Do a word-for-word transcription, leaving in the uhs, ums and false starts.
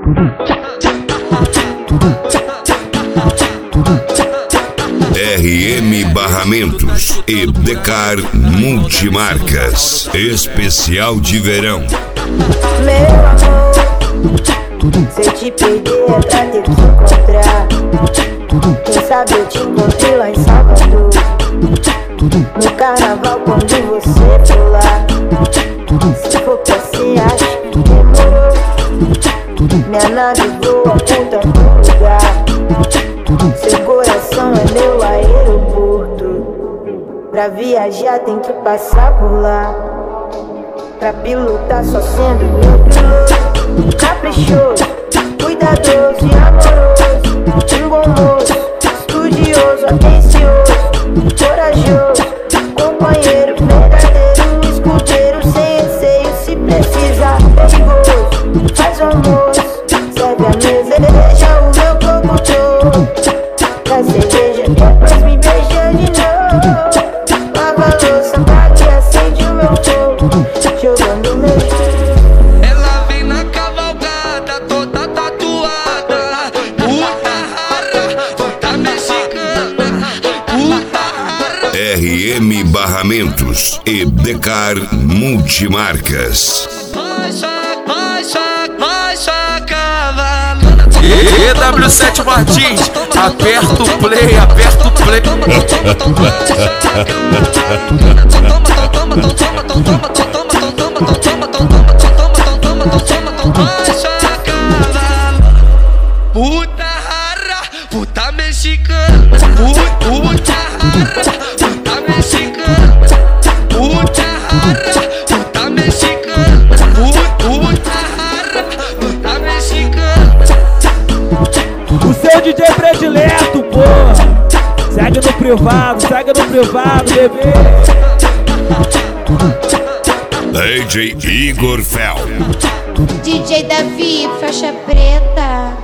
R M Barramentos e Decar Multimarcas. Especial de verão. Meu amor, se eu te perder é pra ter que encontrar. Quem sabe eu te encontrei lá em Salvador, no carnaval quando você for lá. Se for pra ser, acho que demorou. Minha nave voa aponta pro lugar. Seu coração é meu aeroporto. Pra viajar tem que passar por lá. Pra pilotar só sendo meu piloto. Caprichoso, cuidadoso e amoroso. Um bom moço, estudioso, atencioso, corajoso, companheiro verdadeiro, escudeiro sem receio. Se precisar, perigoso, faz o almoço, serve a mesa, deixa o meu corpo todo. Da cerveja, depois me beija de novo. Lava a louça, apaga e acende o meu fogo, jogando meu jogo. Ela vem na cavalgada, toda tatuada. Puta rara, puta mexicana. Puta rara. R M Barramentos e Decar Multimarcas. Vai, saca, vai, saca, vai, saca, E W sete Martins, aperta o play, aperta o play. Puta rara, puta mexicana. Puta rara, puta mexicana. Puta rara, puta mexicana. Puta rara, puta mexicana. O seu D J predileto, porra. Segue no privado, segue no privado, bebê. D J Igor Fel. D J Davi, faixa preta.